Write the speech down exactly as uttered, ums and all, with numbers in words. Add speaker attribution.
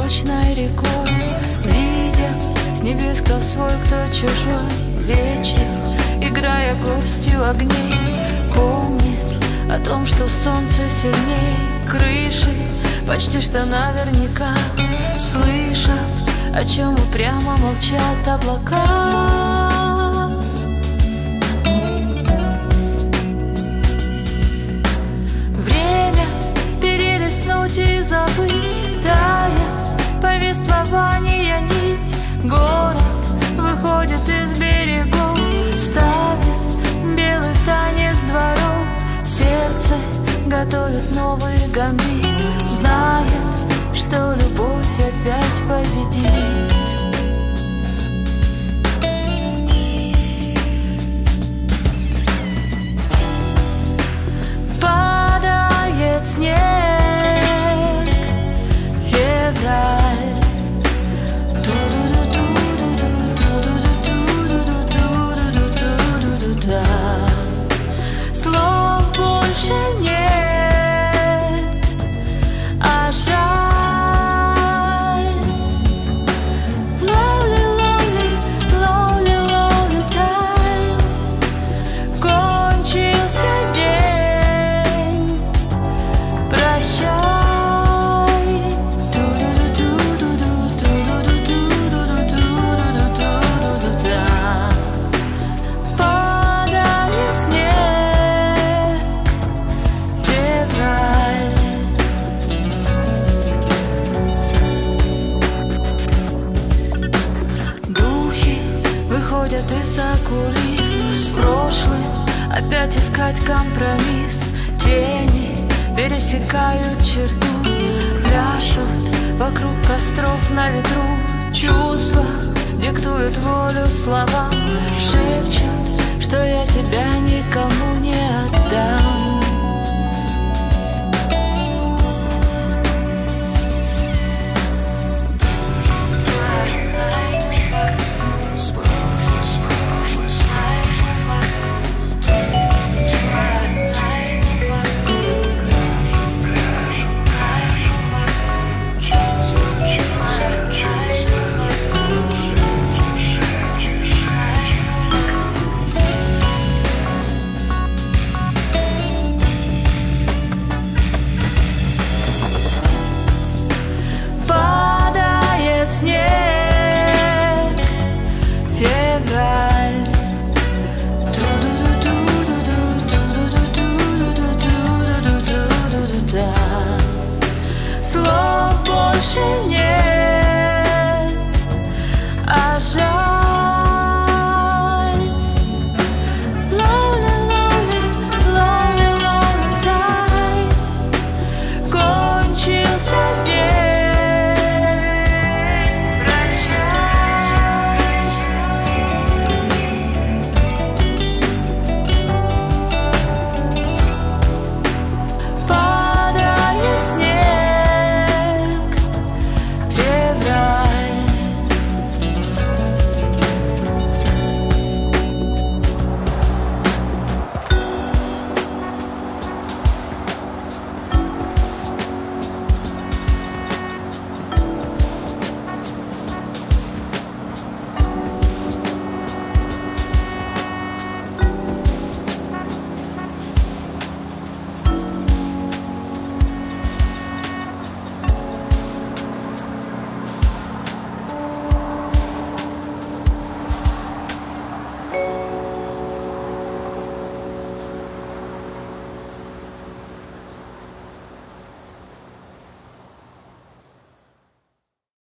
Speaker 1: молочной рекой. Видят с небес, кто свой, кто чужой. Вечер, играя горстью огней, помнит о том, что солнце сильней крыши, почти что наверняка слышат, о чем упрямо молчат облака. Время перелистнуть и забыть, тает повествование нить. Город выходит из берегов, ставит белый танец дворов. Сердце готовит новый гамбит, знает, что любовь опять победит. Падает снег, февраль. Слов больше нет, а жаль. Lonely, lonely, lonely, lonely time. Кончился день, прощай. Падает снег, февраль. Духи выходят из-за кулис, с прошлым опять искать компромисс. Тени пересекают черту, пляшут вокруг костров на ветру. Чувства диктуют волю словам, шепчут, что я тебя никому не отдам.